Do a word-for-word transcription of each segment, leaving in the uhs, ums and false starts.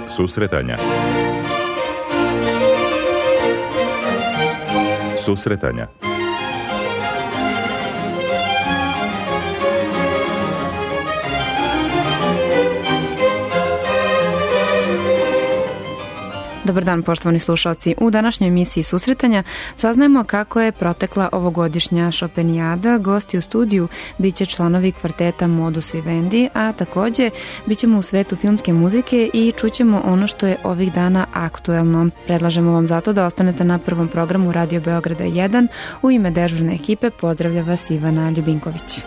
Susretanja. Susretanja. Dobar dan, poštovani slušalci. U današnjoj emisiji Susretanja saznajemo kako je protekla ovogodišnja Šopenijada. Gosti u studiju biće članovi kvarteta Modus Vivendi, a takođe bićemo u svetu filmske muzike i čućemo ono što je ovih dana aktuelno. Predlažemo vam zato da ostanete na prvom programu Radio Beograda jedan. U ime dežurne ekipe pozdravlja vas Ivana Ljubinković.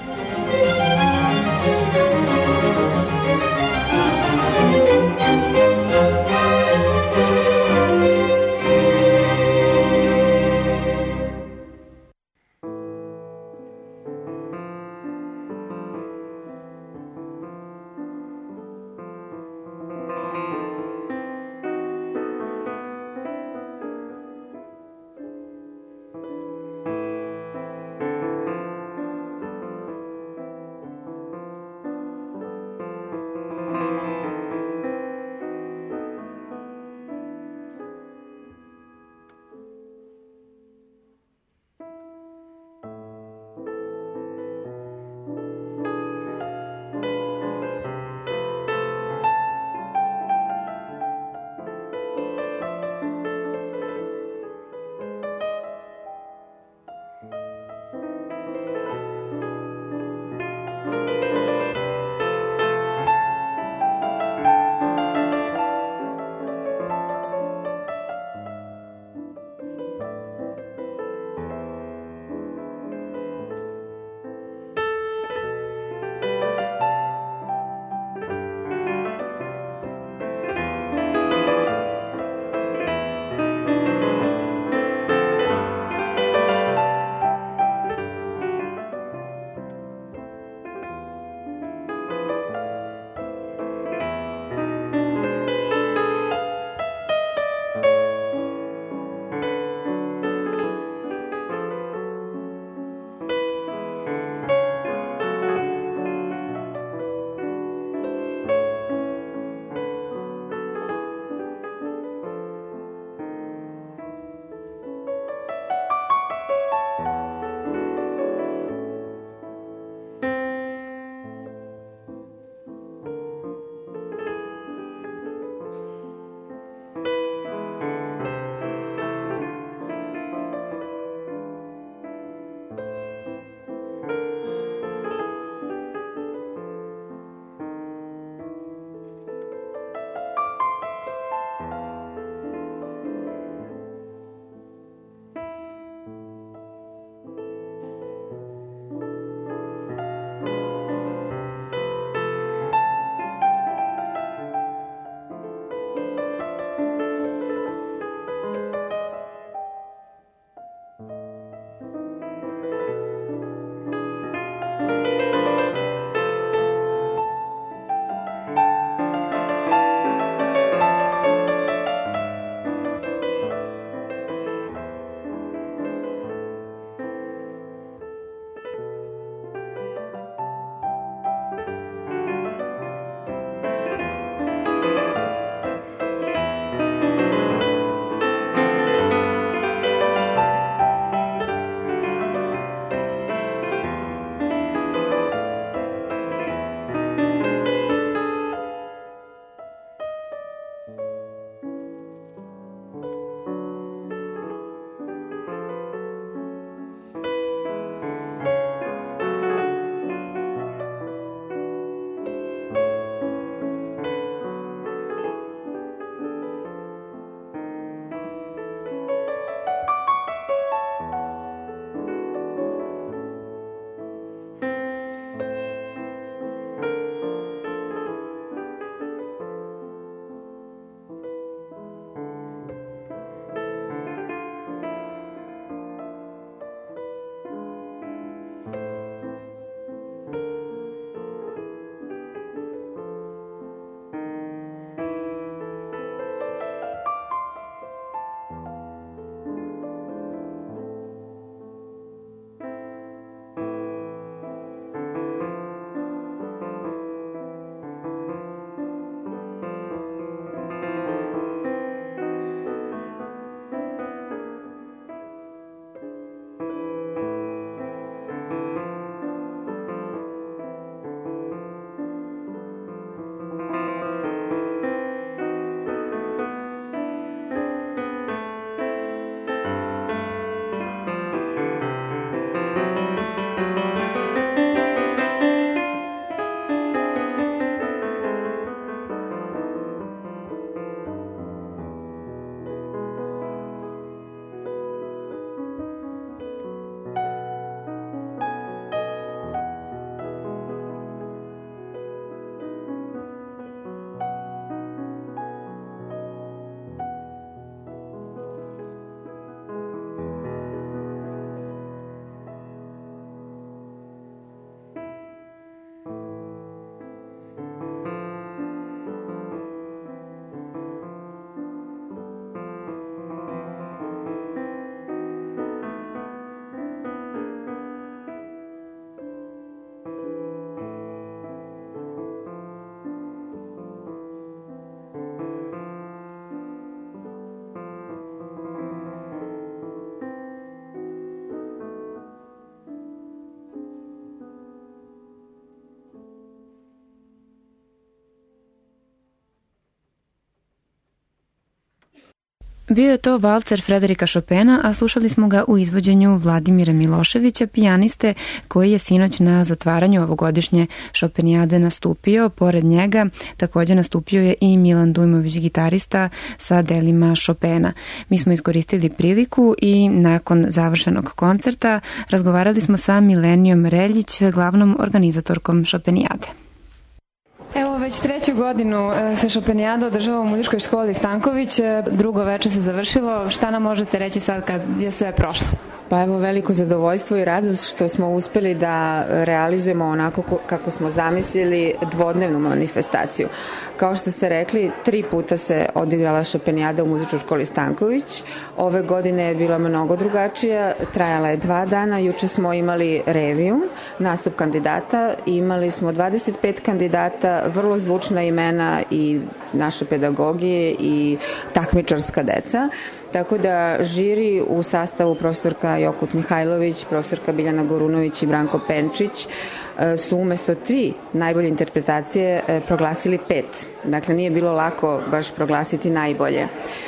Bio je to valcer Frederika Chopina, a slušali smo ga u izvođenju Vladimira Miloševića, pijaniste koji je sinoć na zatvaranju ovogodišnje Šopenijade nastupio. Pored njega također nastupio je i Milan Dujmović, gitarista sa delima Chopina. Mi smo iskoristili priliku i nakon završenog koncerta razgovarali smo sa Milenijom Reljić, glavnom organizatorkom Šopenijade. Evo, već treću godinu se Šopenijada održava u muzičkoj školi Stanković. Drugo veče se završilo. Šta nam možete reći sad kad je sve prošlo? Pa evo, veliko zadovoljstvo i radost što smo uspeli da realizujemo onako kako smo zamislili dvodnevnu manifestaciju. Kao što ste rekli, tri puta se odigrala Šopenijada u muzičkoj školi Stanković. Ove godine je bila mnogo drugačija, trajala je dva dana. Juče smo imali reviju, nastup kandidata. Imali smo dvadeset pet kandidata, vrlo zvučna imena i naše pedagogije i takmičarska deca. Tako da žiri u sastavu profesorka Jokut Mihajlović, profesorka Biljana Gorunović i Branko Penčić su umesto tri najbolje interpretacije proglasili pet. Dakle, nije bilo lako baš proglasiti najbolje.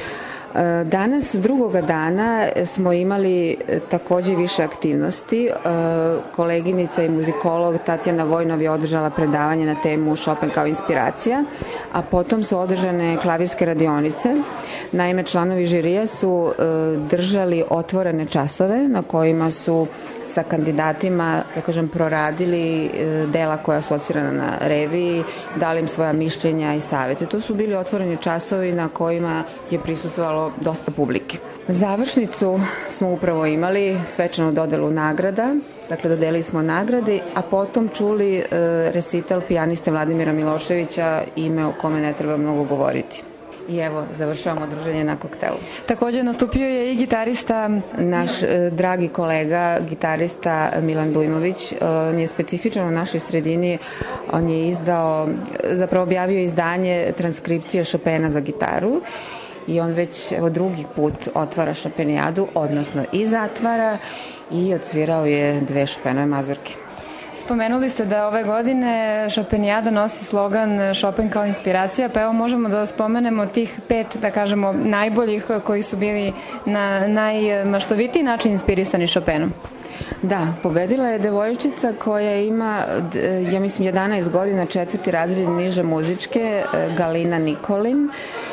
Danas, drugoga dana, smo imali takođe više aktivnosti. Koleginica i muzikolog Tatjana Vojnov je održala predavanje na temu Chopin kao inspiracija, a potom su održane klavirske radionice. Naime, članovi žirija su držali otvorene časove na kojima su sa kandidatima, da kažem, proradili dela koja su odsvirana na reviji, dali im svoja mišljenja i savete. To su bili otvoreni časovi na kojima je prisustvovalo dosta publike. Završnicu smo upravo imali, svečanu dodelu nagrada, dakle dodelili smo nagrade, a potom čuli recital pijaniste Vladimira Miloševića, ime o kome ne treba mnogo govoriti. I evo, završavamo druženje na koktelu. Također nastupio je i gitarista, naš e, dragi kolega, gitarista Milan Dujmović. E, on je specifičan u našoj sredini. On je izdao, zapravo objavio izdanje transkripcije Chopina za gitaru i on već evo, drugi put otvara Šopenijadu, odnosno i zatvara, i odsvirao je dve Chopinove mazurke. Spomenuli ste da ove godine Šopenijada nosi slogan Chopin kao inspiracija, pa evo možemo da spomenemo tih pet, da kažemo, najboljih koji su bili na najmaštovitiji način inspirisani Chopinom. Da, pobedila je devojčica koja ima, ja mislim, jedanaest godina, četvrti razred niže muzičke, Galina Nikolin,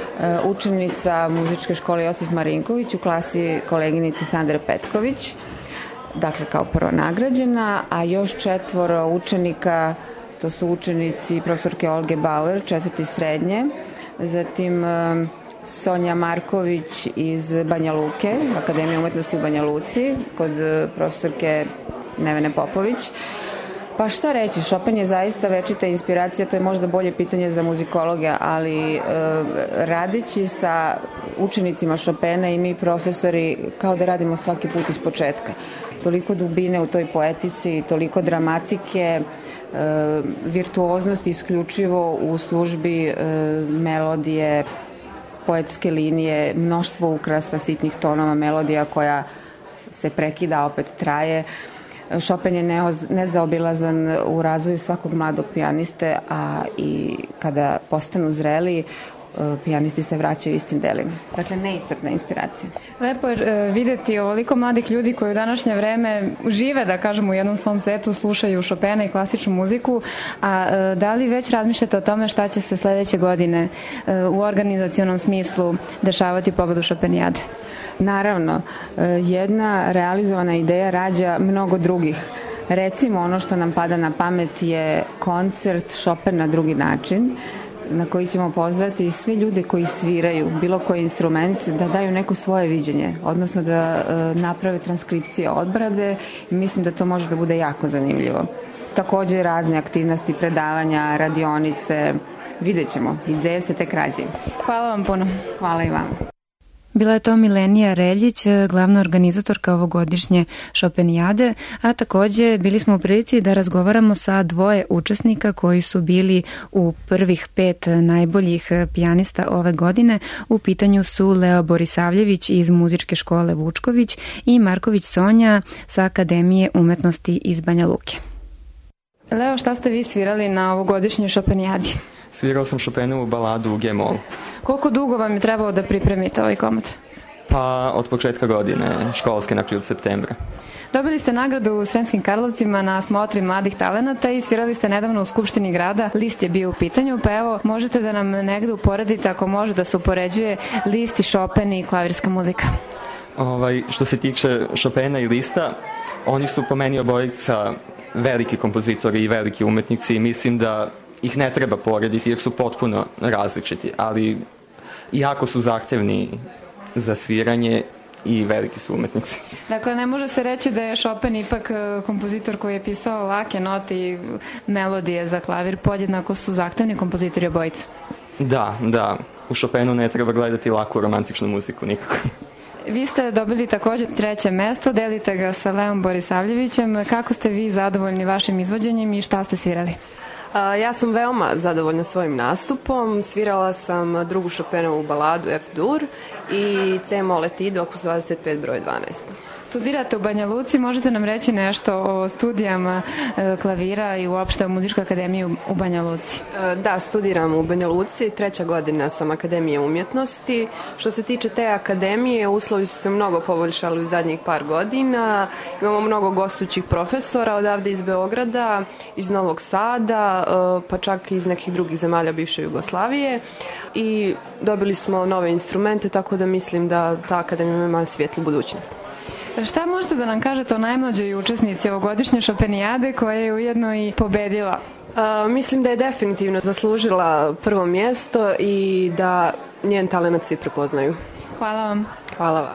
učenica muzičke škole Josif Marinković u klasi koleginice Sandre Petković. Dakle, kao prva nagrađena, a još četvoro učenika, to su učenici profesorke Olge Bauer, četvrti srednje, zatim Sonja Marković iz Banja Luke, Akademije umetnosti u Banja Luci, kod profesorke Nevene Popović. Pa šta reći, Chopin je zaista večita inspiracija, to je možda bolje pitanje za muzikologe, ali e, radeći sa učenicima Chopina i mi profesori kao da radimo svaki put iz početka. Toliko dubine u toj poetici, toliko dramatike, e, virtuoznosti isključivo u službi e, melodije, poetske linije, mnoštvo ukrasa, sitnih tonova, melodija koja se prekida, opet traje. Chopin je nezaobilazan u razvoju svakog mladog pijaniste, a i kada postanu zreli, pijanisti se vraćaju istim delima. Dakle, neiscrpna inspiracija. Lepo je videti ovoliko mladih ljudi koji u današnje vreme žive, da kažemo, u jednom svom svetu, slušaju Chopina i klasičnu muziku, a da li već razmišljate o tome šta će se sledeće godine u organizacionom smislu dešavati povodom Šopenijade? Naravno, jedna realizovana ideja rađa mnogo drugih. Recimo, ono što nam pada na pamet je koncert Chopin na drugi način, na koji ćemo pozvati sve ljude koji sviraju bilo koji instrument da daju neko svoje viđenje, odnosno da e, naprave transkripcije odbrade, i mislim da to može da bude jako zanimljivo. Takođe razne aktivnosti, predavanja, radionice, vidjet ćemo, ideje se tek rađaju. Hvala vam puno. Hvala i vama. Bila je to Milenija Reljić, glavna organizatorka ovogodišnje Šopenijade, a takođe bili smo u prilici da razgovaramo sa dvoje učesnika koji su bili u prvih pet najboljih pijanista ove godine. U pitanju su Leo Borisavljević iz muzičke škole Vučković i Marković Sonja sa Akademije umetnosti iz Banja Luke. Leo, šta ste vi svirali na ovogodišnjoj Šopenijadi? Svirao sam Chopinovu baladu u G-mol. Koliko dugo vam je trebalo da pripremite ovaj komad? Pa od početka godine, školske, znači od septembra. Dobili ste nagradu u Sremskim Karlovcima na smotri mladih talenata i svirali ste nedavno u Skupštini grada. List je bio u pitanju, pa evo, možete da nam negde uporedite, ako može da se upoređuje List i Chopin i klavirska muzika? Ovaj, što se tiče Chopina i Lista, oni su po meni obojica veliki kompozitori i veliki umetnici i mislim da ih ne treba porediti jer su potpuno različiti, ali jako su zahtevni za sviranje i veliki su umetnici. Dakle, ne može se reći da je Chopin ipak kompozitor koji je pisao lake note i melodije za klavir, podjednako su zahtevni kompozitori obojica. Da, da. U Chopinu ne treba gledati laku romantičnu muziku nikako. Vi ste dobili takođe treće mesto, delite ga sa Leom Borisavljevićem. Kako ste vi zadovoljni vašim izvođenjem i šta ste svirali? Ja sam veoma zadovoljna svojim nastupom. Svirala sam drugu Chopinovu baladu F-dur i C-mol Etude opus dvadeset pet broj dvanaest. Studirate u Banja Luci, možete nam reći nešto o studijama klavira i uopšte o Muzičkoj akademiji u Banja Luci? Da, studiram u Banja Luci, treća godina sam Akademije umjetnosti. Što se tiče te akademije, uslovi su se mnogo poboljšali u zadnjih par godina. Imamo mnogo gostujućih profesora odavde iz Beograda, iz Novog Sada, pa čak i iz nekih drugih zemalja bivše Jugoslavije. I dobili smo nove instrumente, tako da mislim da ta akademija ima svijetlu budućnost. Šta možete da nam kažete o najmlađoj učesnici ovogodišnje Šopenijade koja je ujedno i pobedila? Uh, mislim da je definitivno zaslužila prvo mjesto i da njen talent svi prepoznaju. Hvala vam. Hvala vam.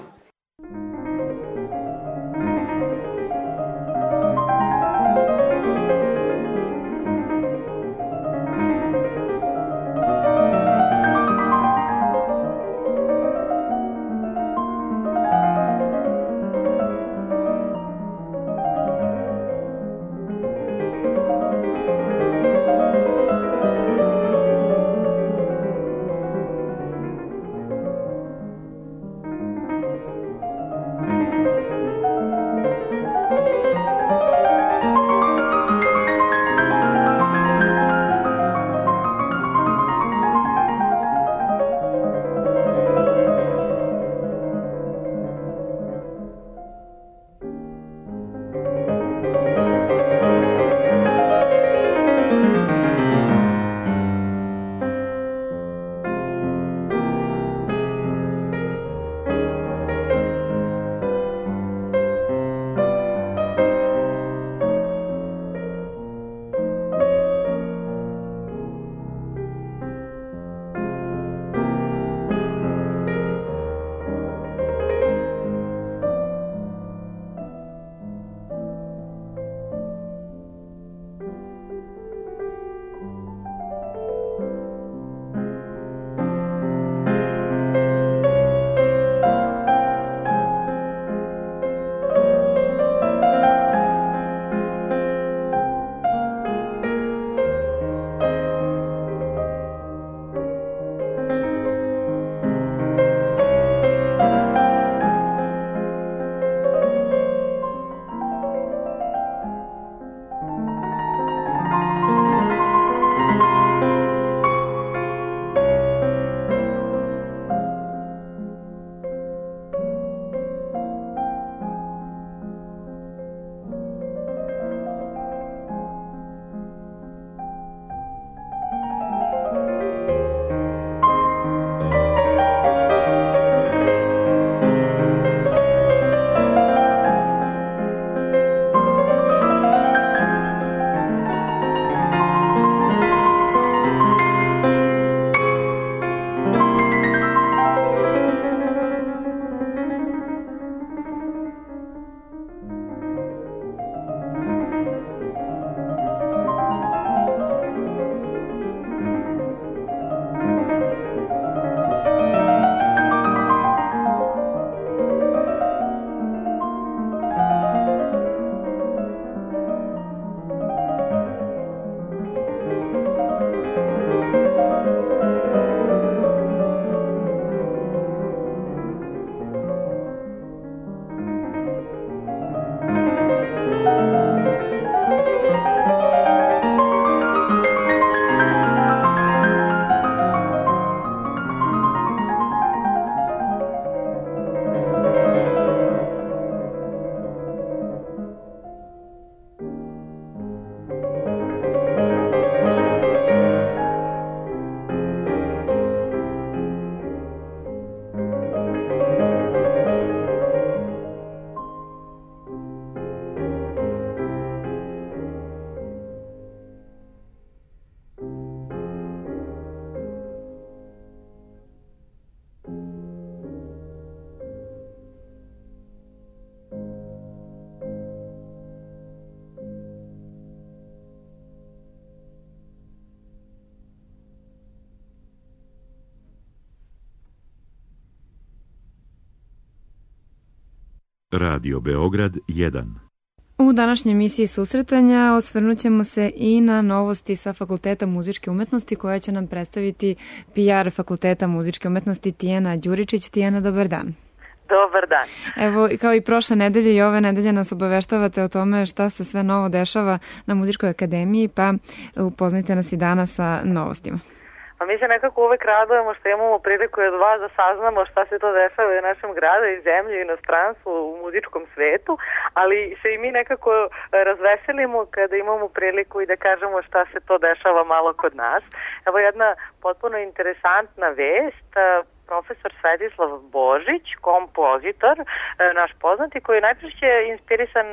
Radio Beograd jedan. U današnjoj emisiji susretanja osvrnut ćemo se i na novosti sa Fakulteta muzičke umetnosti koja će nam predstaviti P R Fakulteta muzičke umetnosti Tijana Đuričić. Tijana, dobar dan. Dobar dan. Evo, kao i prošle nedelje i ove nedelje nas obaveštavate o tome šta se sve novo dešava na Muzičkoj akademiji, pa upoznajte nas i danas sa novostima. Pa mi se nekako uvek radujemo što imamo priliku od vas da saznamo šta se to dešava u našem gradu i zemlji i inostranstvu u muzičkom svetu, ali se i mi nekako razveselimo kada imamo priliku i da kažemo šta se to dešava malo kod nas. Evo jedna potpuno interesantna vest. Profesor Svetislav Božić, kompozitor, naš poznati, koji je najčešće inspirisan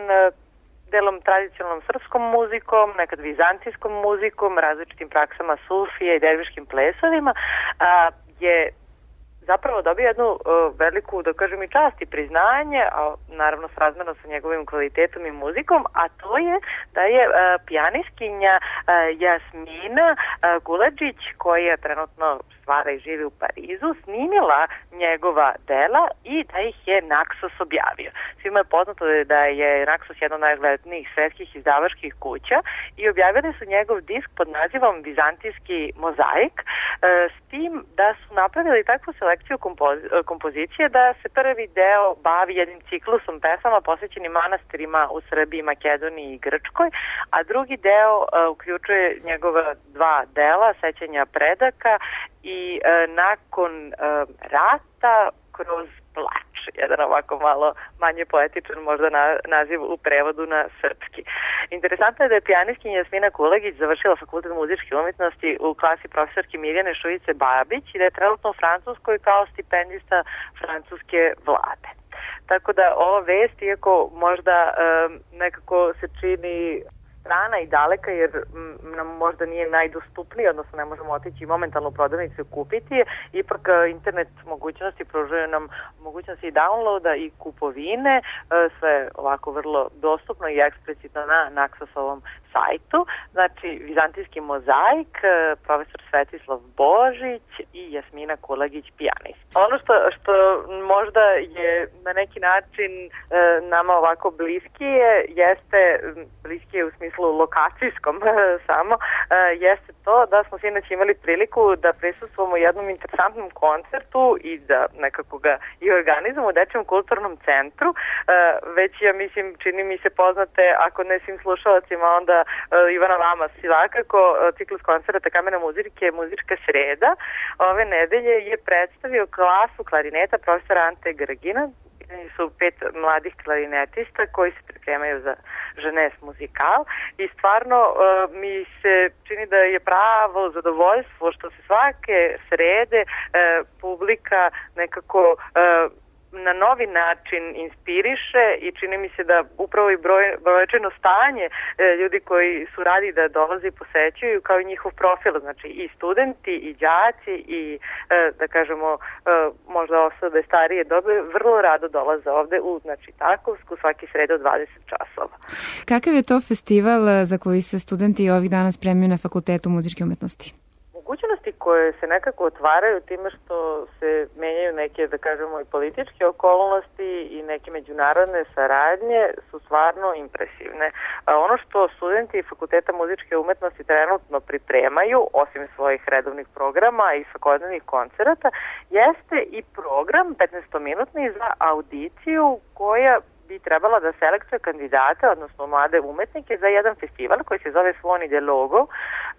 delom tradicionalnom srpskom muzikom, nekad vizantijskom muzikom, različitim praksama sufije i derviškim plesovima, a, je zapravo dobio jednu uh, veliku, da kažem, i čast i priznanje, a naravno srazmerno sa njegovim kvalitetom i muzikom, a to je da je uh, pijanistkinja uh, Jasmina uh, Guladžić, koja trenutno stvara i živi u Parizu, snimila njegova dela i da ih je Naxos objavio. Svima je poznato da je Naxos jedna od najgledanijih svetskih izdavačkih kuća i objavili su njegov disk pod nazivom Vizantijski mozaik, uh, s tim da su napravili takvu selekciju kompozi- kompozicije da se prvi deo bavi jednim ciklusom pesama posvećenim manastirima u Srbiji, Makedoniji i Grčkoj, a drugi deo uh, uključuje njegova dva dela, Sećanja predaka i uh, nakon uh, rata kroz plač. Jedan ovako malo manje poetičan možda na, naziv u prevodu na srpski. Interesantno je da je pijanistkinja Jasmina Kulegić završila Fakultet muzičke umetnosti u klasi profesorke Mirjane Šuice Babić i da je trenutno u Francuskoj kao stipendista francuske vlade. Tako da ova vest, iako možda um, nekako se čini strana i daleka, jer nam možda nije najdostupniji, odnosno ne možemo otići momentalno u prodavnicu kupiti, ipak internet mogućnosti pružuje nam mogućnosti i downloada i kupovine, sve ovako vrlo dostupno i eksplicitno na Naxosovom sajtu. Znači, Vizantijski mozaik, profesor Svetislav Božić i Jasmina Kulegić, pijanist. Ono što, što možda je na neki način nama ovako bliskije, jeste, bliskije u smislu lokacijskom samo, jeste to da smo sinoć imali priliku da prisustvujemo jednom interesantnom koncertu i da nekako ga i organizujemo u Dečijem kulturnom centru. Već, ja mislim, čini mi se poznate, ako ne svim slušalacima, onda Ivana vama svakako, ciklus koncerta Kamena muzike, Muzička sreda, ove nedelje je predstavio klasu klarineta profesora Ante Grgina. Su pet mladih klarinetista koji se pripremaju za Jeunesse Musicale i stvarno uh, mi se čini da je pravo zadovoljstvo što se svake srede uh, publika nekako uh, na novi način inspiriše i čini mi se da upravo i broj, brojčano stanje e, ljudi koji su radi da dolaze i posećuju kao i njihov profil, znači i studenti i đaci i e, da kažemo e, možda osobe starije dobe vrlo rado dolaze ovde u znači Takovsku svaki srede od dvadeset časova. Kakav je to festival za koji se studenti ovih dana spremaju na Fakultetu muzičke umetnosti? Mogućnosti koje se nekako otvaraju time što se menjaju neke, da kažemo, i političke okolnosti i neke međunarodne saradnje su stvarno impresivne. A ono što studenti Fakulteta muzičke umetnosti trenutno pripremaju, osim svojih redovnih programa i svakodnevnih koncerata, jeste i program petnaestominutni za audiciju koja bi trebala da selektuje kandidate, odnosno mlade umetnike, za jedan festival koji se zove Suoni del Logo uh,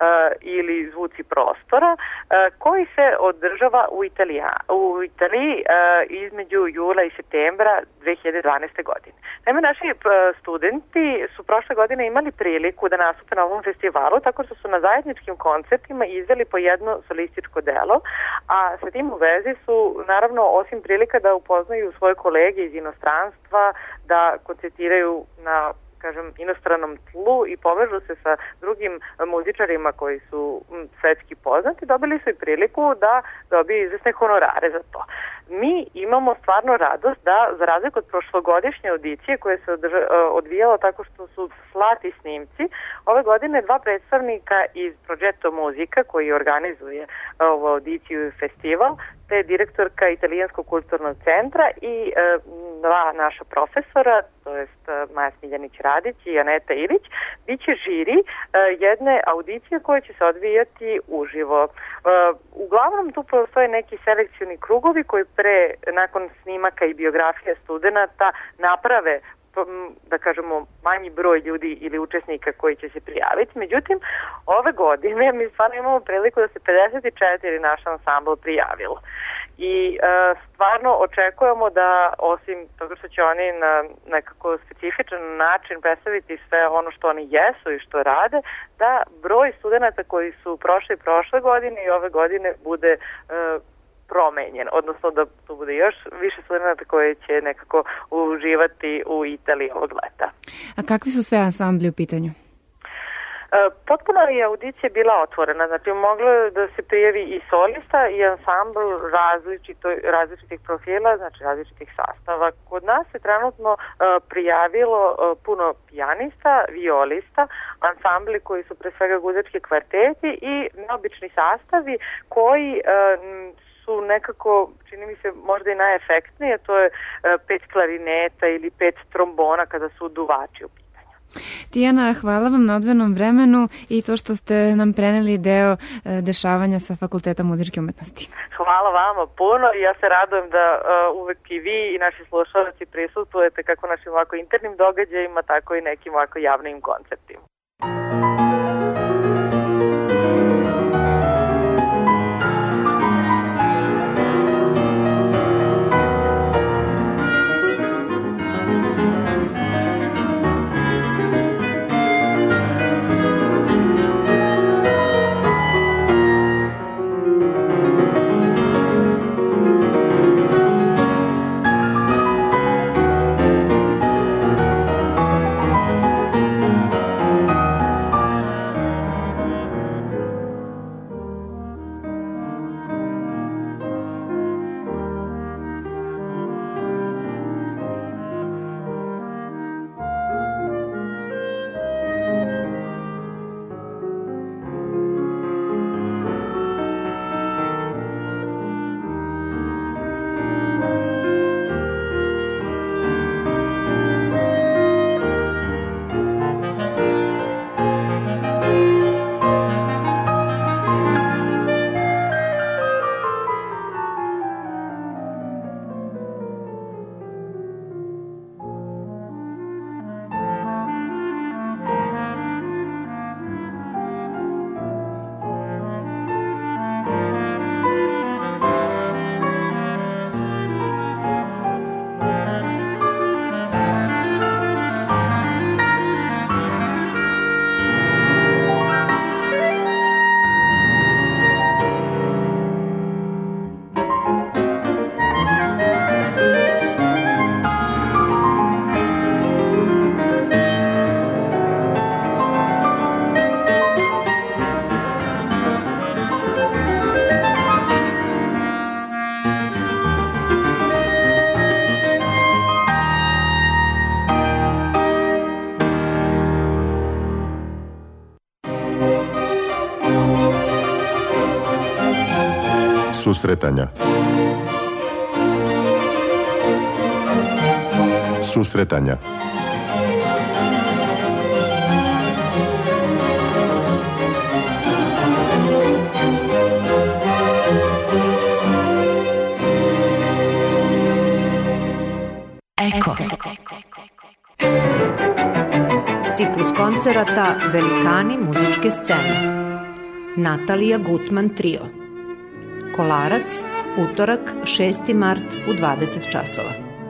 ili Zvuci prostora, uh, koji se održava u, Italija, u Italiji uh, između jula i septembra dve hiljade dvanaeste. godine. Naime, naši uh, studenti su prošle godine imali priliku da nastupe na ovom festivalu, tako što su na zajedničkim koncertima izveli po jedno solističko delo, a sa tim u vezi su, naravno, osim prilika da upoznaju svoje kolege iz inostranstva, da koncertiraju na, kažem, inostranom tlu i povežu se sa drugim muzičarima koji su svetski poznati, dobili su i priliku da dobiju izvesne honorare za to. Mi imamo stvarno radost da, za razliku od prošlogodišnje audicije koje se odvijalo tako što su slati snimci, ove godine dva predstavnika iz Progetto Muzika koji organizuje ovu audiciju i festival te je direktorka Italijanskog kulturnog centra i e, dva naša profesora, to jest Maja Smiljanić-Radić i Aneta Ilić, bit će žiri e, jedne audicije koje će se odvijati uživo. E, uglavnom tu postoje neki selekcioni krugovi koji pre, nakon snimaka i biografija studenta naprave da kažemo manji broj ljudi ili učesnika koji će se prijaviti. Međutim, ove godine mi stvarno imamo priliku da se pedeset četiri naš ansambl prijavilo. I e, stvarno očekujemo da osim toga što će oni na nekako specifičan način predstaviti sve ono što oni jesu i što rade, da broj studenta koji su prošli prošle godine i ove godine bude e, promenjen, odnosno da tu bude još više studenta koji će nekako uživati u Italiji ovog leta. A kakvi su sve ansambli u pitanju? Potpuno je audicija bila otvorena, znači moglo je da se prijavi i solista i ansambl različito, različitih profila, znači različitih sastava. Kod nas se trenutno uh, prijavilo uh, puno pijanista, violista, ansambli koji su pre svega guzački kvarteti i neobični sastavi koji uh, su nekako, čini mi se, možda i najefektnije, to je uh, pet klarineta ili pet trombona kada su duvači u pitanju. Tijana, hvala vam na odvojenom vremenu i to što ste nam preneli deo dešavanja sa Fakulteta muzičke umetnosti. Hvala vama puno i ja se radujem da uh, uvek i vi i naši slušalci prisustujete kako našim ovako internim događajima, tako i nekim ovako javnim koncertima. Susretanja. Susretanja. Eko. Ciklus koncerata Velikani muzičke scene. Natalija Gutman trio. Kolarac, utorak, šesti mart u dvadeset časova.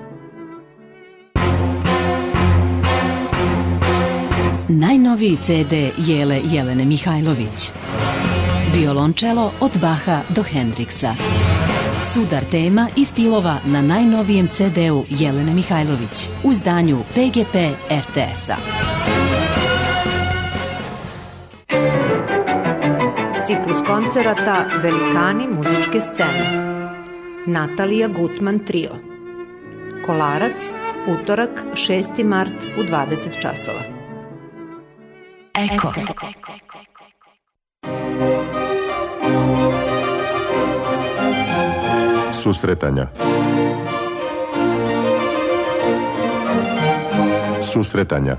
Najnoviji ce de Jele Jelene Mihajlović. Violončelo od Baha do Hendriksa. Sudar tema i stilova na najnovijem ce deu Jelene Mihajlović u izdanju pe ge pe er te es-a. Ciklus koncerata Velikani muzičke scene. Natalija Gutman trio. Kolarac, utorak, šesti mart u dvadeset časova. Eko. Susretanja. Susretanja.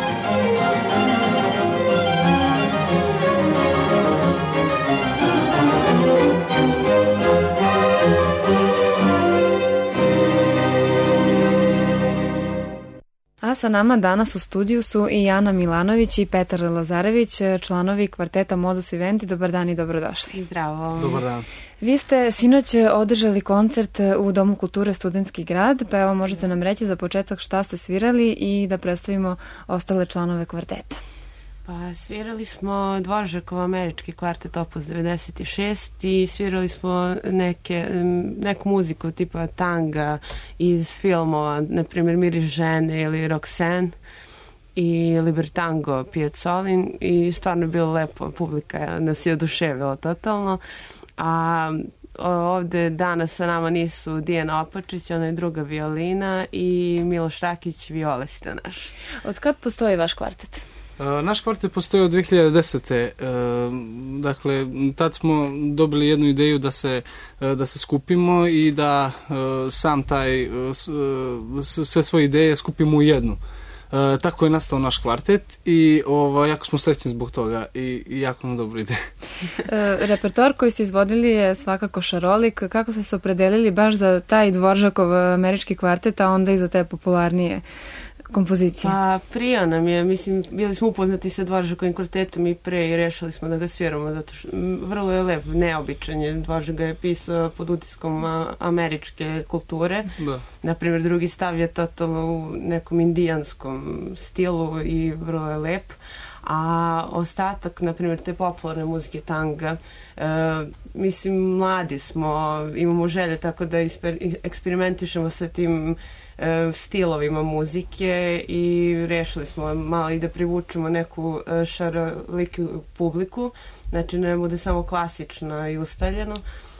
A sa nama danas u studiju su i Jana Milanović i Petar Lazarević, članovi kvarteta Modus Vivendi. Dobar dan i dobrodošli. Zdravo. Dobar dan. Vi ste sinoć održali koncert u Domu kulture Studentski grad, pa evo možete nam reći za početak šta ste svirali i da predstavimo ostale članove kvarteta. Pa svirali smo Dvoržakov američki kvartet opus devedeset šest i svirali smo neke, neku muziku tipa tanga iz filmova, na primjer Miris žene ili Roxanne i Libertango Piazzolin i stvarno je bilo lepo, publika nas je oduševila totalno. A ovde danas sa nama nisu Dijana Opačić, ona je druga violina, i Miloš Rakić, violista naš. Od kad postoji vaš kvartet? Naš kvartet postoji od dve hiljade desete. Dakle, tad smo dobili jednu ideju da se, da se skupimo i da sam taj, sve svoje ideje skupimo u jednu. E, tako je nastao naš kvartet i ovo, jako smo srećni zbog toga i, i jako nam dobro ide. E, repertoar koji ste izvodili je svakako šarolik. Kako ste se opredelili baš za taj Dvoržakov američki kvartet, a onda i za te popularnije kompozicije? Pa prijao nam je, mislim, bili smo upoznati sa Dvoržakovim kvartetom i pre i rešili smo da ga sviramo, zato što vrlo je lep, neobičan je. Dvoržak ga je pisao pod utiskom američke kulture. Da. Naprimjer, drugi stav je totalno u nekom indijanskom stilu i vrlo je lep. A ostatak, na primjer, te popularne muzike tanga, e, mislim, mladi smo, imamo želje tako da isper, eksperimentišemo sa tim e, stilovima muzike i rešili smo malo i da privučemo neku e, šaroliku publiku, znači ne bude samo klasično i ustaljeno.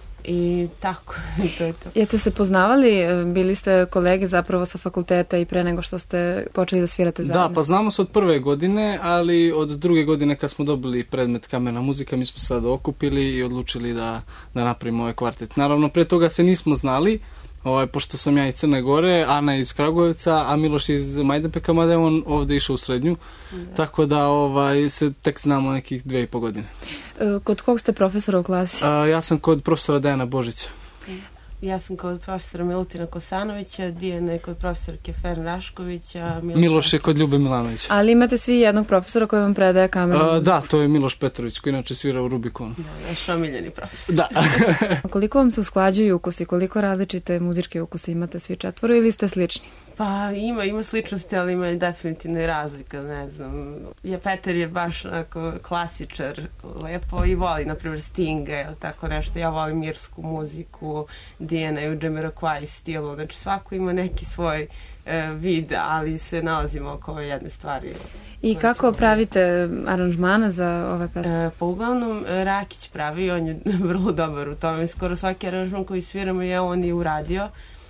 I tako, to je to. Jeste se poznavali, bili ste kolege zapravo sa fakulteta i pre nego što ste počeli da svirate zajedno? Da, pa znamo se od prve godine, ali od druge godine kad smo dobili predmet kamerna muzika, mi smo se sada okupili i odlučili da, da napravimo ovaj kvartet. Naravno, pre toga se nismo znali, ovaj, pošto sam ja iz Crne Gore, Ana iz Kragujevca, a Miloš iz Majdanpeka, mada je on ovde išao u srednju, da. Tako da ovaj, se tek znamo nekih dve i po godine. E, kod kog ste profesora u klasi? A, ja sam kod profesora Dejana Božića. Ja sam kod profesora Milutina Kosanovića, Dijana je kod profesorke Fern Raškovića. Miloš, Miloš je kod Ljube Milanovića. Ali imate svi jednog profesora koji vam predaje kamernu muziku? Da, to je Miloš Petrović, koji inače svira u Rubikonu. Da, naš omiljeni profesor. Da. Koliko vam se usklađuju ukusi, koliko različite muzičke ukuse imate svi četvoro ili ste slični? Pa ima, ima sličnosti, ali ima i definitivno i razlika, ne znam. Ja, Petar je baš onako klasičar, lepo i voli, na primjer, Stinga ili tako nešto. Ja volim irsku muziku, Dijana je u Jamiroquai stilu, znači svako ima neki svoj e, vid, ali se nalazimo oko jedne stvari. I kako pravite aranžmane za ove pesme? E, pa uglavnom Rakić pravi, on je vrlo dobar u tome. Skoro svaki aranžman koji sviramo je on i uradio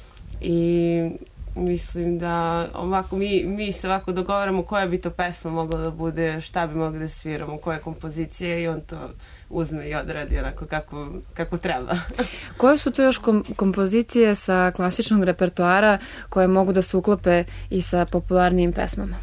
i mislim da ovako mi, mi se ovako dogovaramo koja bi to pesma mogla da bude, šta bi mogli da sviramo, koje kompozicije i on to uzme i odradi onako kako, kako treba. Koje su to još kom kompozicije sa klasičnog repertoara koje mogu da se uklope i sa popularnijim pesmama?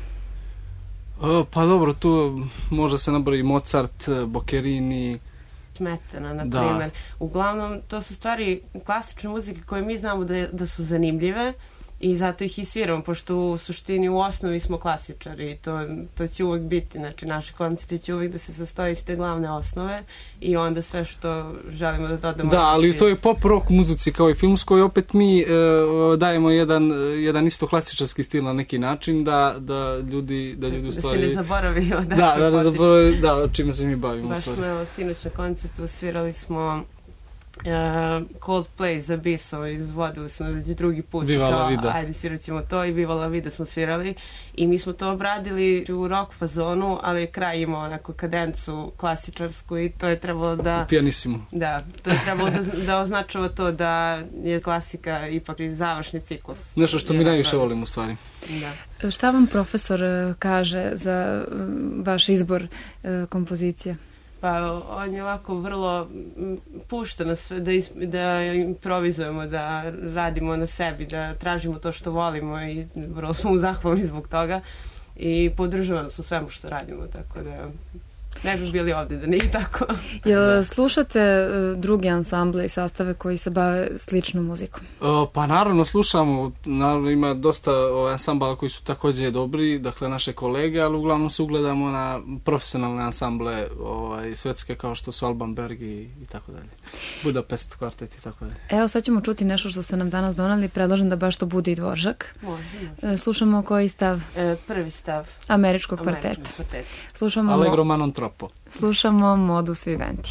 O, pa dobro, tu može se nabrojiti Mozart, Boccherini, Smetana, na primjer. Uglavnom, to su stvari klasične muzike koje mi znamo da, da su zanimljive i zato ih i sviramo, pošto u suštini u osnovi smo klasičari i to, to će uvek biti, znači naši koncerti će uvek da se sastoji iz te glavne osnove i onda sve što želimo da dodamo. Da, ali to je pop rock muzici kao i filmskoj, opet mi e, dajemo jedan, jedan isto klasičarski stil na neki način da, da ljudi da ljudi u stvari... Da se ne zaboravi da, da, da, ne zaboravi, da, čime se mi bavimo. Baš smo, evo, sinoć na koncertu svirali smo Uh, Coldplay za Biso, izvodili smo već drugi put. Viva la vida. Ajde, svirat ćemo to i Viva la vida smo svirali i mi smo to obradili u rock fazonu, ali kraj imao onako kadencu klasičarsku i to je trebalo da... Pianissimo. Da, to je trebalo da, da označava to da je klasika ipak završni ciklus. Nešto što mi najviše volimo u stvari. Da. Šta vam profesor kaže za vaš izbor kompozicija? Pa on je ovako vrlo pušta nas da, is, da improvizujemo, da radimo na sebi, da tražimo to što volimo i vrlo smo mu zahvalni zbog toga i podržava nas u svemu što radimo, tako da ne bi bili ovde da nije tako. Jel slušate druge ansamble i sastave koji se bave sličnom muzikom? O, pa naravno slušamo, naravno ima dosta ovaj, ansambala koji su takođe dobri, dakle naše kolege, ali uglavnom se ugledamo na profesionalne ansamble ovaj, svetske kao što su Alban Berg i, i tako dalje. Budapest kvartet i tako dalje. Evo sad ćemo čuti nešto što ste nam danas donali, predlažem da baš to bude i Dvoržak. Može, može. Slušamo koji stav? E, prvi stav. Američkog kvarteta. Američkog kvarteta. Slušamo Allegro ma non troppo. Slušamo Modus Vivendi.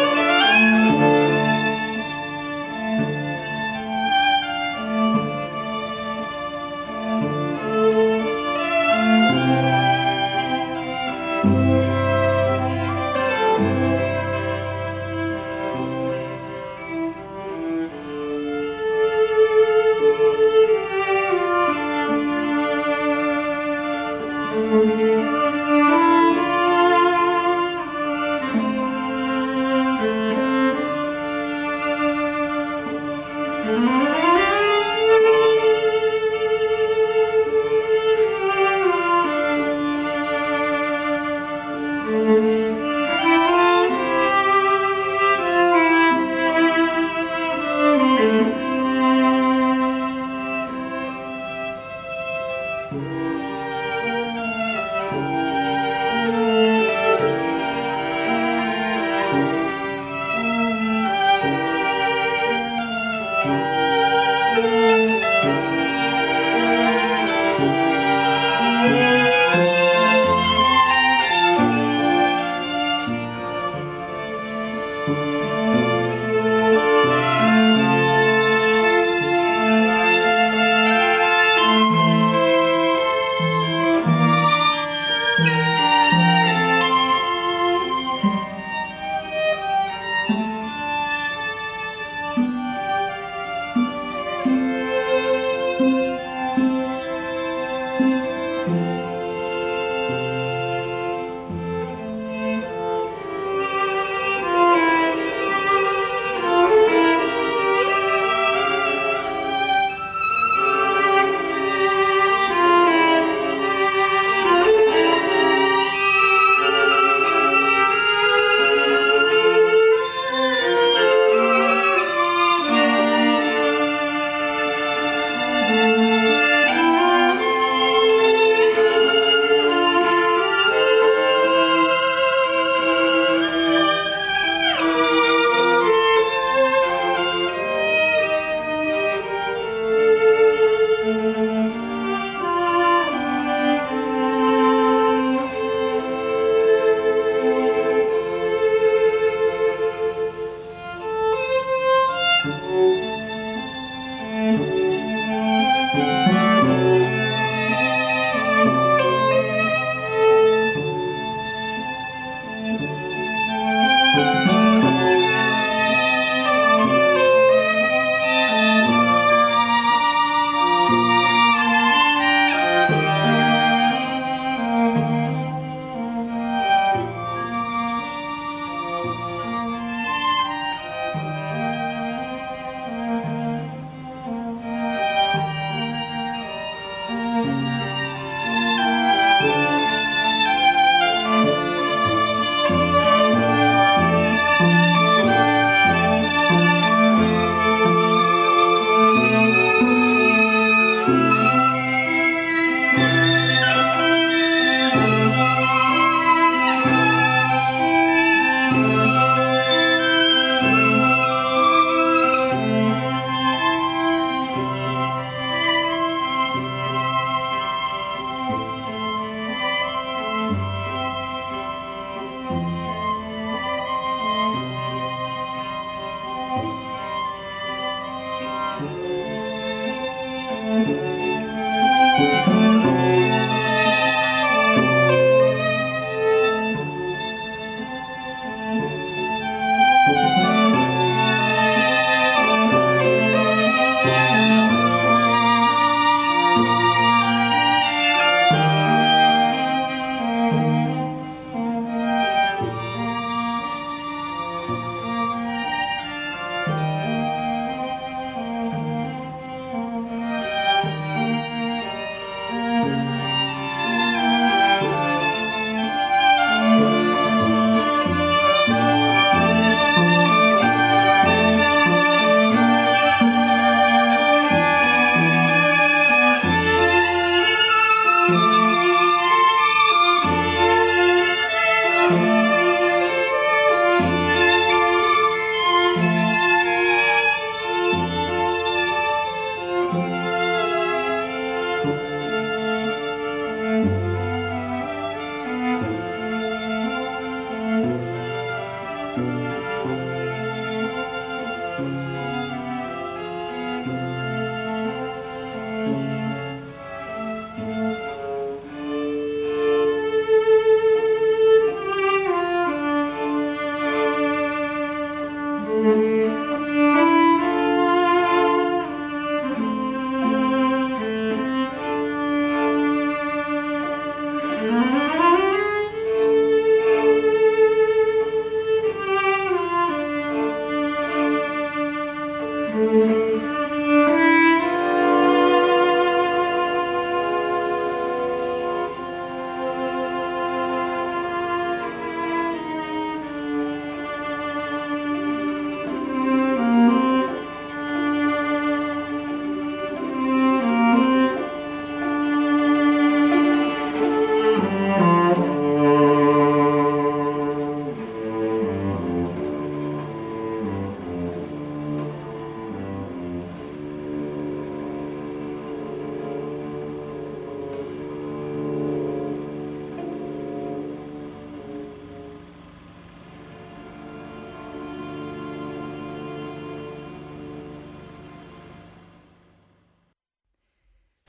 Thank you.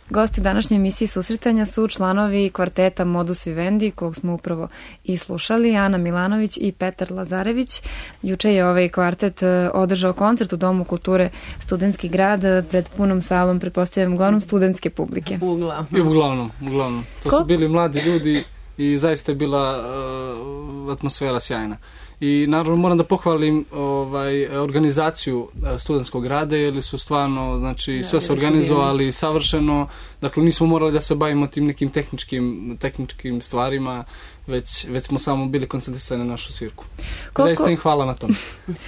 Gosti u današnjoj emisiji susretanja su članovi kvarteta Modus Vivendi, kog smo upravo i slušali, Ana Milanović i Petar Lazarević. Juče je ovaj kvartet održao koncert u Domu kulture Studentski grad pred punom salom, pretpostavljam, uglavnom studentske publike. Uglavnom. I uglavnom, uglavnom. To su bili mladi ljudi i zaista je bila uh, atmosfera sjajna. I naravno moram da pohvalim ovaj, organizaciju studentskog rada, jer su stvarno, znači, da, sve su organizovali savršeno, dakle nismo morali da se bavimo tim nekim tehničkim, tehničkim stvarima, već, već smo samo bili koncentrisani na našu svirku. Koliko... Zaista im hvala na tom.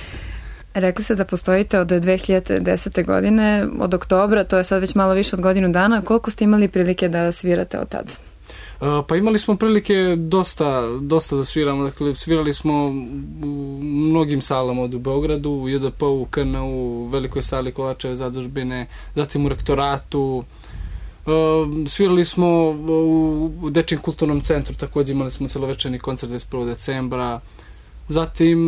Rekli ste da postojite od dve hiljade desete. godine, od oktobra, to je sad već malo više od godinu dana. Koliko ste imali prilike da svirate od tada? Pa imali smo prilike dosta, dosta da sviramo, dakle svirali smo u mnogim salama od u Beogradu, u J D P, u K N U, u Velikoj sali Kovačeve zadužbine, zatim u rektoratu, svirali smo u Dečijem kulturnom centru, također imali smo celovečerni koncert dvadeset prvog decembra, zatim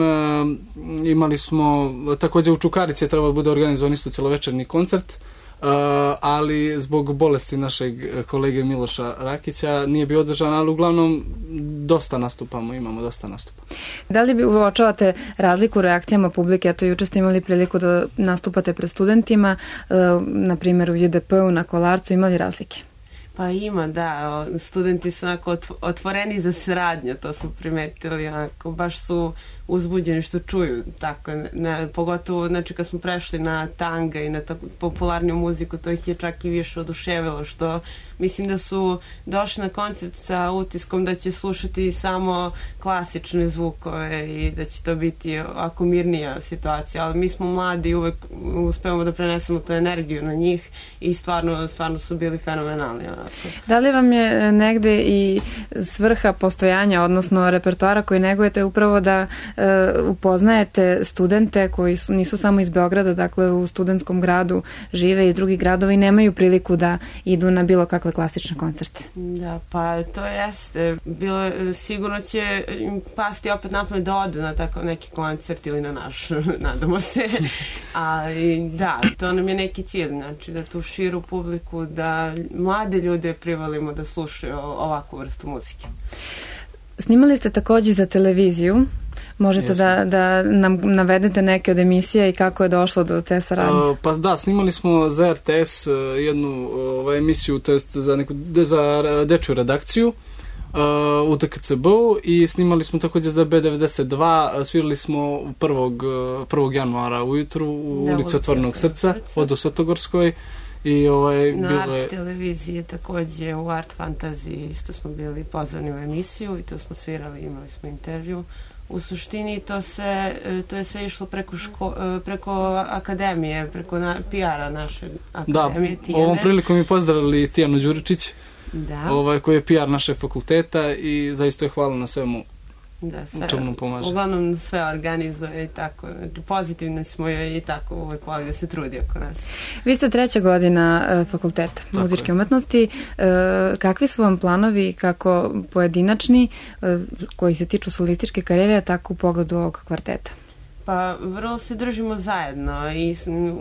imali smo, također u Čukarici je trebalo da bude organizovan isto celovečerni koncert, Uh, ali zbog bolesti našeg kolege Miloša Rakića nije bio održan, ali uglavnom dosta nastupamo, imamo dosta nastupa. Da li bi uočavate razliku u reakcijama publike? Eto, juče ste imali priliku da nastupate pred studentima, uh, na primjer u J D P-u, na Kolarcu, imali razlike? Pa ima, da. Studenti su onako otvoreni za saradnju, to smo primetili, onako, baš su uzbuđeni što čuju, tako, ne, pogotovo, znači, kad smo prešli na tanga i na tako popularniju muziku, to ih je čak i više oduševilo, što mislim da su došli na koncert sa utiskom da će slušati samo klasične zvukove i da će to biti ovako mirnija situacija, ali mi smo mladi i uvek uspevamo da prenesemo tu energiju na njih i stvarno, stvarno su bili fenomenalni. Onako. Da li vam je negde i svrha postojanja, odnosno repertoara koji negujete, upravo da Uh, upoznajete studente koji su, nisu samo iz Beograda, dakle u studentskom gradu žive iz drugih gradova i nemaju priliku da idu na bilo kakve klasične koncerte? Da, pa to jeste. Bilo, sigurno će im pasti opet napamet da odu na tako neki koncert ili na naš, nadamo se. Ali da, to nam je neki cilj, znači da tu širu publiku, da mlade ljude privolimo da slušaju ovakvu vrstu muzike. Snimali ste također za televiziju. Možete da, da nam navedete neke od emisija i kako je došlo do te saradnje? Uh, pa da, snimali smo za R T S uh, jednu uh, emisiju, to jest za, neku, za dečju redakciju uh, u T K C B-u i snimali smo također za B devedeset dva, svirali smo prvog januara ujutru u da, ulici Otvorenog srca, od u Svetogorskoj. I ovaj, na bilo Art je... televiziji također u Art Fantaziji isto smo bili pozvani u emisiju i to smo svirali, imali smo intervju. U suštini to sve, to je sve išlo preko, ško, preko akademije, preko na, P R-a naše akademije. Da, ovom prilikom mi pozdravili Tijanu Đuričić, da. Ovaj, koji je P R našeg fakulteta i zaista je hvala na svemu. Da, sve, čemu pomaže. Uglavnom sve organizuje i tako, pozitivni smo joj i tako uvijek voli da se trudi oko nas. Vi ste treća godina uh, fakulteta tako muzičke je. umetnosti. Uh, kakvi su vam planovi kako pojedinačni uh, koji se tiču solističke karijere, tako u pogledu ovog kvarteta? Pa vrlo se držimo zajedno i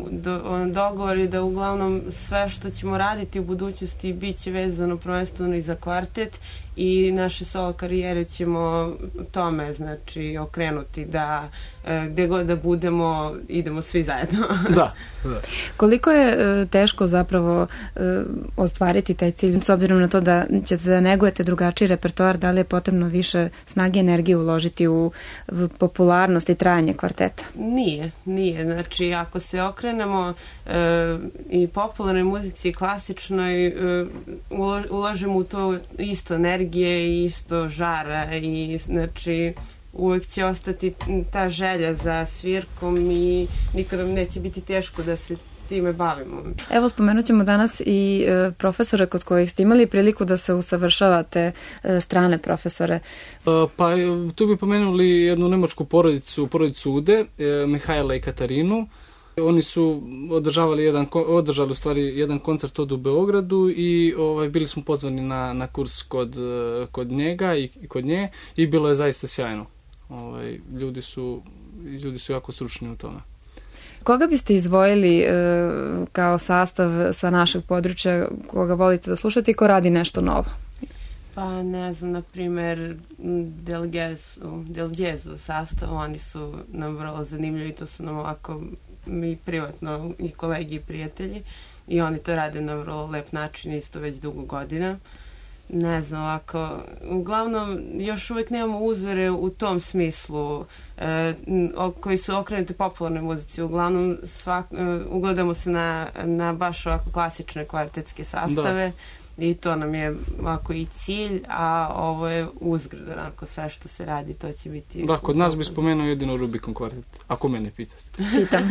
do, dogovor je da uglavnom sve što ćemo raditi u budućnosti bit će vezano prvenstveno i za kvartet i naše solo karijere ćemo tome, znači, okrenuti da e, gde god da budemo idemo svi zajedno. Da, da. Koliko je e, teško zapravo e, ostvariti taj cilj, s obzirom na to da ćete da negujete drugačiji repertoar, da li je potrebno više snage i energije uložiti u, u popularnost i trajanje kvarteta? Nije, nije. Znači, ako se okrenemo e, i popularnoj muzici i klasičnoj, e, ulo, uložimo u to isto energije i isto žara i znači uvek će ostati ta želja za svirkom i nikad nam neće biti teško da se time bavimo. Evo, spomenut ćemo danas i e, profesore kod kojih ste imali priliku da se usavršavate, e, strane profesore. Uh, pa tu bi pomenuli jednu nemačku porodicu, porodicu Ude, e, Mihajla i Katarinu. Oni su održavali jedan, održali u stvari jedan koncert od u Beogradu i ovaj, bili smo pozvani na, na kurs kod, kod njega i, i kod nje i bilo je zaista sjajno. Ovaj, ljudi su, ljudi su jako stručni u tome. Koga biste izdvojili e, kao sastav sa našeg područja, koga volite da slušate i ko radi nešto novo? Pa ne znam, na primjer Del Jazzu, Del Jazzu sastav, oni su nam vrlo zanimljivi i to su nam ovako mi privatno i kolegi i prijatelji i oni to rade na vrlo lep način isto već dugo godina. Ne znam, ovako, uglavnom još uvijek nemamo uzore u tom smislu e, koji su okrenuti popularnoj muzici. Uglavnom svak, e, ugledamo se na, na baš ovako klasične kvartetske sastave. Da. I to nam je ovako i cilj, a ovo je uzgred, onako sve što se radi, to će biti... Da, kod nas bi spomenuo jedino Rubikon kvartet, ako mene pitate. Pitam.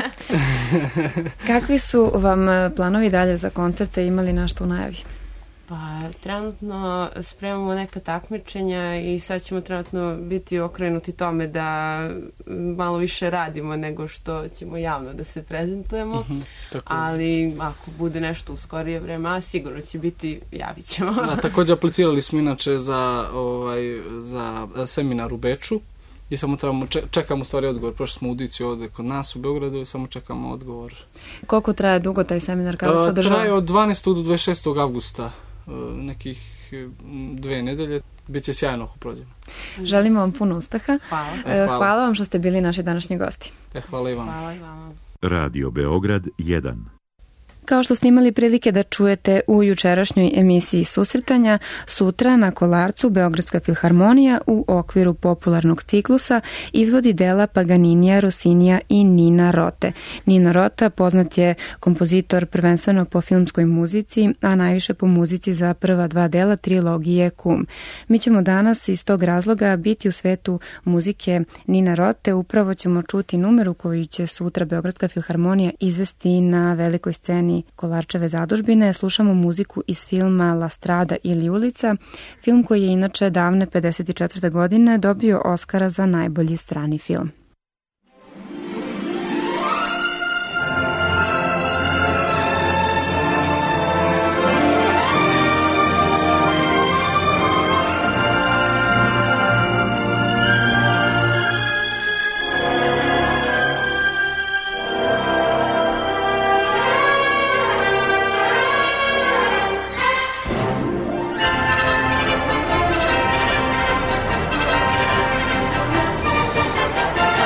Kakvi su vam planovi dalje za koncerte, imali nešto u najavi? Pa trenutno spremamo neka takmičenja i sad ćemo trenutno biti okrenuti tome da malo više radimo nego što ćemo javno da se prezentujemo, uh-huh, ali ako bude nešto u skorije vreme, a sigurno će biti, javit ćemo. Da, također aplicirali smo inače za, ovaj, za seminar u Beču i samo trebamo, čekamo stvari odgovor. Prošli smo u audiciju ovde kod nas u Beogradu i samo čekamo odgovor. Koliko traje dugo taj seminar? Kada se održava? Traje od dvanaestog do dvadeset šestog avgusta. Nekih dve nedelje. Biće sjajno ako prođemo. Želimo vam puno uspeha. Hvala. E, hvala. Hvala vam što ste bili naši današnji gosti. E, hvala i vam. Hvala i vama. Radio Beograd jedan. Kao što ste imali prilike da čujete u jučerašnjoj emisiji Susretanja, sutra na Kolarcu Beogradska filharmonija u okviru popularnog ciklusa izvodi dela Paganinija, Rossinija i Nina Rote. Nina Rota poznat je kompozitor prvenstveno po filmskoj muzici, a najviše po muzici za prva dva dela trilogije Kum. Mi ćemo danas iz tog razloga biti u svetu muzike Nina Rote. Upravo ćemo čuti numeru koju će sutra Beogradska filharmonija izvesti na velikoj sceni Kolarčeve zadužbine. Slušamo muziku iz filma La Strada ili Ulica, film koji je inače davne pedeset četvrte godine dobio Oskara za najbolji strani film. Thank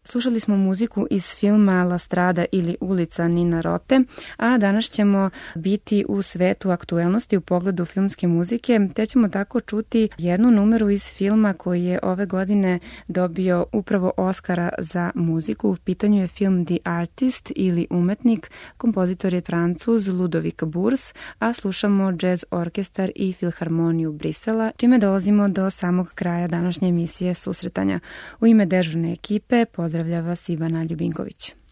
Slušali smo muziku iz filma La Strada ili Ulica Nina Rote, a danas ćemo biti u svetu aktuelnosti u pogledu filmske muzike, te ćemo tako čuti jednu numeru iz filma koji je ove godine dobio upravo Oscara za muziku. U pitanju je film The Artist ili Umetnik, kompozitor je Francuz Ludovic Bours, a slušamo Jazz Orkestar i Filharmoniju Brisela, čime dolazimo do samog kraja današnje emisije Susretanja. U ime dežurne ekipe pozdravlja vas Ivana Ljubinković.